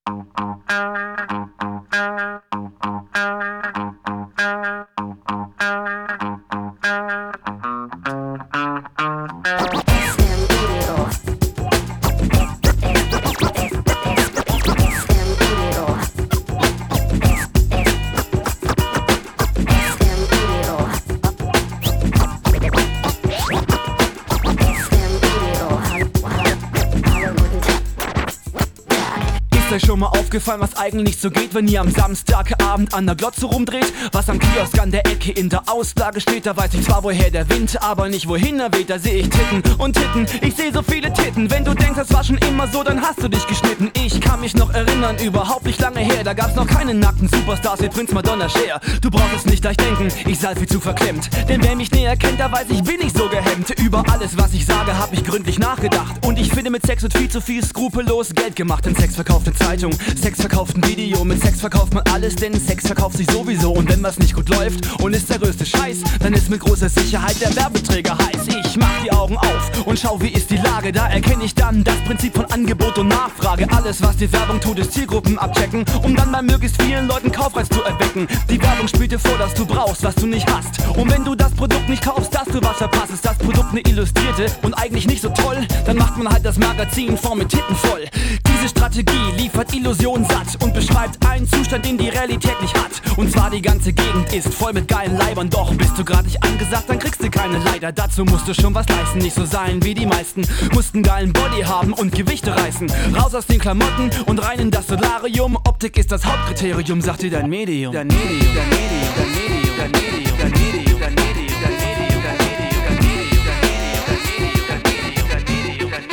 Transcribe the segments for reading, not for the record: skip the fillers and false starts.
Ist euch schon mal aufgefallen, was eigentlich so geht, wenn ihr am Samstagabend an der Glotze rumdreht? Was am Kiosk an der Ecke in der Auslage steht, da weiß ich zwar, woher der Wind, aber nicht wohin er weht. Da seh ich Titten und Titten, ich seh so viele Titten. Wenn du denkst, das war schon immer so, dann hast du dich geschnitten. Ich kann mich noch erinnern, überhaupt nicht lange her, da gab's noch keine nackten Superstars wie Prinz, Madonna, Cher. Du brauchst es nicht gleich denken, ich sei viel zu verklemmt. Denn wer mich näher kennt, da weiß ich, bin ich so gehemmt. Über alles, was ich sage, hab ich gründlich nachgedacht. Und ich finde, mit Sex wird viel zu viel skrupellos Geld gemacht. Denn Sex verkauft eine Zeitung, Sex verkauft ein Video. Mit Sex verkauft man alles, denn Sex verkauft sich sowieso. Und wenn was nicht gut läuft und ist der größte Scheiß, dann ist mit großer Sicherheit der Werbeträger heiß. Ich mach die Augen auf und schau, wie ist die Lage. Da erkenne ich dann das Prinzip von Angebot und Nachfrage. Alles, was die Werbung tut, ist Zielgruppen abchecken, um dann bei möglichst vielen Leuten Kaufreiz zu erwecken. Die Werbung spielt dir vor, dass du brauchst, was du nicht hast. Und wenn du das Produkt nicht kaufst, dass du was verpasst, ist das Produkt eine Illustrierte und eigentlich nicht so toll, dann macht man halt das Magazin voll mit Titten voll. Diese Strategie liefert Illusionen satt und beschreibt einen Zustand, den die Realität nicht hat. Und zwar die ganze Gegend ist voll mit geilen Leibern. Doch bist du grad nicht angesagt, dann kriegst du keine leider. Dazu musst du schon was leisten, nicht so sein wie die meisten. Musst einen geilen Body haben und Gewichte reißen. Raus aus den Klamotten und rein in das Solarium. Optik ist das Hauptkriterium, sagt dir dein Medium. Dein Medium, dein Medium, dein Medium, dein Medium, dein Medium, dein Medium, dein Medium, dein Medium, dein Medium, dein Medium, dein Medium, dein Medium, dein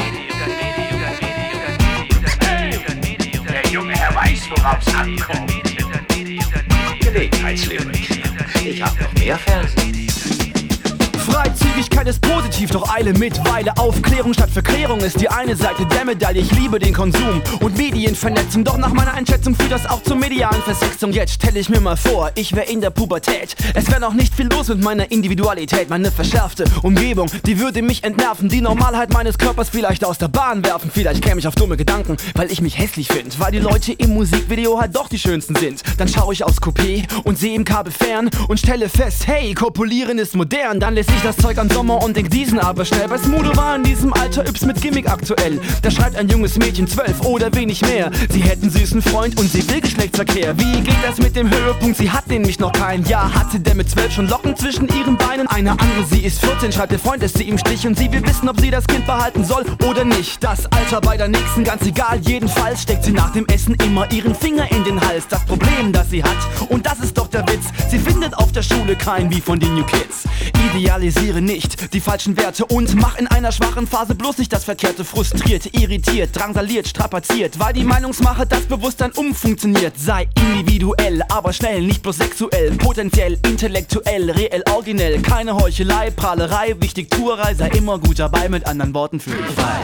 Medium, dein Medium. Der junge Herr weiß, worauf's ankommt. Gelegenheitslyrik. Ich hab noch mehr Versen. Freizügigkeit ist positiv, doch Eile mit Weile. Aufklärung statt Verklärung ist die eine Seite der Medaille. Ich liebe den Konsum und Medienvernetzung, doch nach meiner Einschätzung führt das auch zur medialen Versexung. Jetzt stell ich mir mal vor, ich wär in der Pubertät. Es wär noch nicht viel los mit meiner Individualität. Meine verschärfte Umgebung, die würde mich entnerven. Die Normalheit meines Körpers vielleicht aus der Bahn werfen. Vielleicht käme ich auf dumme Gedanken, weil ich mich hässlich find. Weil die Leute im Musikvideo halt doch die schönsten sind. Dann schau ich aufs Coupé und seh im Kabel fern und stelle fest, hey, kopulieren ist modern. Dann lässt sich das Zeug an Sommer und denk diesen aber schnell. Bei Smudo war in diesem Alter Yps mit Gimmick aktuell. Da schreibt ein junges Mädchen 12 oder wenig mehr. Sie hätten einen süßen Freund und sie will Geschlechtsverkehr. Wie geht das mit dem Höhepunkt? Sie hat nämlich noch keinen. Ja, hat sie denn mit 12 schon Locken zwischen ihren Beinen? Eine andere, sie ist 14, schreibt der Freund, lässt sie im Stich. Und sie will wissen, ob sie das Kind behalten soll oder nicht. Das Alter bei der nächsten, ganz egal, jedenfalls steckt sie nach dem Essen immer ihren Finger in den Hals. Das Problem, das sie hat, und das ist doch der Witz, sie findet auf der Schule kein wie von den New Kids. Idealisiere nicht die falschen Werte und mach in einer schwachen Phase bloß nicht das Verkehrte. Frustriert, irritiert, drangsaliert, strapaziert, weil die Meinungsmache das Bewusstsein umfunktioniert. Sei individuell, aber schnell, nicht bloß sexuell, potenziell, intellektuell, reell, originell. Keine Heuchelei, Prahlerei, wichtig Tuerei, sei immer gut dabei, mit anderen Worten fühl dich frei.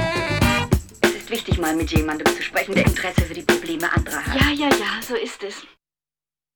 Wichtig, mal mit jemandem zu sprechen, der Interesse für die Probleme anderer hat. Ja, so ist es.